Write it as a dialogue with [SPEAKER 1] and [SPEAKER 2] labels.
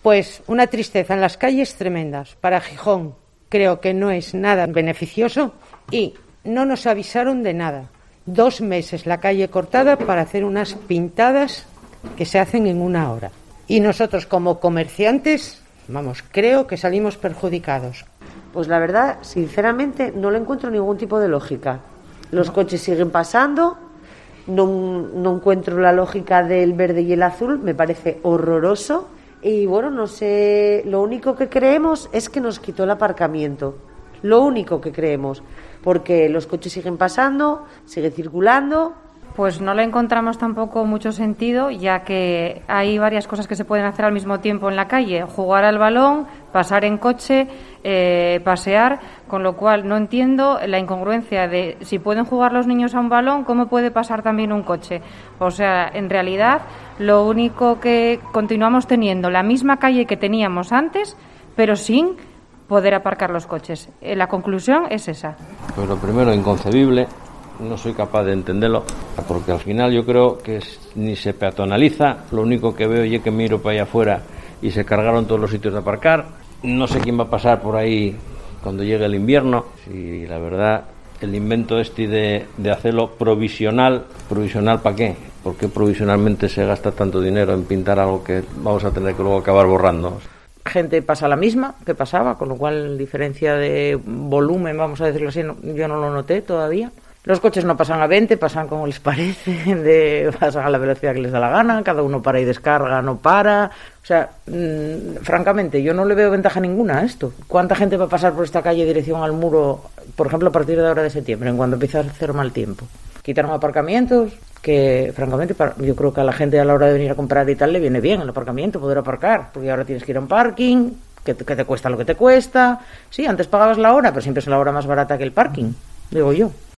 [SPEAKER 1] Pues una tristeza en las calles tremendas. Para Gijón creo que no es nada beneficioso y no nos avisaron de nada. 2 meses la calle cortada para hacer unas pintadas que se hacen en 1 hora. Y nosotros como comerciantes, creo que salimos perjudicados.
[SPEAKER 2] Pues la verdad, sinceramente, no le encuentro ningún tipo de lógica. Los coches siguen pasando, no encuentro la lógica del verde y el azul, me parece horroroso. Y bueno, no sé, lo único que creemos es que nos quitó el aparcamiento. Lo único que creemos, porque los coches siguen pasando, sigue circulando.
[SPEAKER 3] Pues no le encontramos tampoco mucho sentido, ya que hay varias cosas que se pueden hacer al mismo tiempo en la calle: jugar al balón, pasar en coche, pasear, con lo cual no entiendo la incongruencia de si pueden jugar los niños a un balón, ¿cómo puede pasar también un coche? O sea, en realidad lo único que continuamos teniendo la misma calle que teníamos antes, pero sin poder aparcar los coches. La conclusión es esa.
[SPEAKER 4] Pues lo primero, inconcebible. No soy capaz de entenderlo, porque al final yo creo que ni se peatonaliza. Lo único que veo es que miro para allá afuera y se cargaron todos los sitios de aparcar. No sé quién va a pasar por ahí cuando llegue el invierno. Y la verdad, el invento de hacerlo provisional ¿para qué? ¿Por qué provisionalmente se gasta tanto dinero en pintar algo que vamos a tener que luego acabar borrando?
[SPEAKER 5] Gente pasa la misma que pasaba, con lo cual diferencia de volumen, vamos a decirlo así, yo no lo noté todavía. Los coches no pasan a 20, pasan como les parece, pasan a la velocidad que les da la gana, cada uno para y descarga, no para. O sea, francamente, yo no le veo ventaja ninguna a esto. ¿Cuánta gente va a pasar por esta calle en dirección al muro, por ejemplo, a partir de ahora de septiembre, en cuando empieza a hacer mal tiempo? Quitaron aparcamientos, que francamente yo creo que a la gente a la hora de venir a comprar y tal le viene bien el aparcamiento, poder aparcar, porque ahora tienes que ir a un parking, que te cuesta lo que te cuesta. Sí, antes pagabas la hora, pero siempre es la hora más barata que el parking, digo yo.